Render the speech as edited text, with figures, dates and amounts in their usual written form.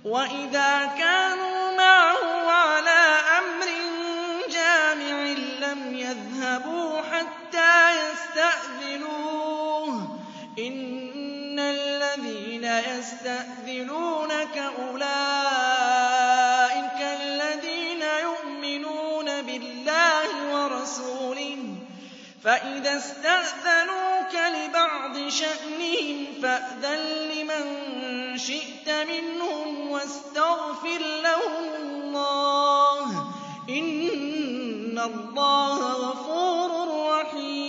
وَإِذَا كَانُوا مَعَهُ عَلَىٰ أَمْرٍ جَامِعٍ لَّمْ يَذْهَبُوا حَتَّىٰ يَسْتَأْذِنُوهُ ۚ إِنَّ الَّذِينَ يَسْتَأْذِنُونَكَ أُولَٰئِكَ الَّذِينَ يُؤْمِنُونَ بِاللَّهِ وَرَسُولِهِ ۚ فَإِذَا اسْتَأْذَنُوكَ لِبَعْضِ شَأْنِهِمْ فَأْذَن لِّمَن شِئْتَ مِنْهُمْ وَاسْتَغْفِرْ لَهُمُ اللَّهَ ۚ إِنَّ اللَّهَ غَفُورٌ رَّحِيمٌ.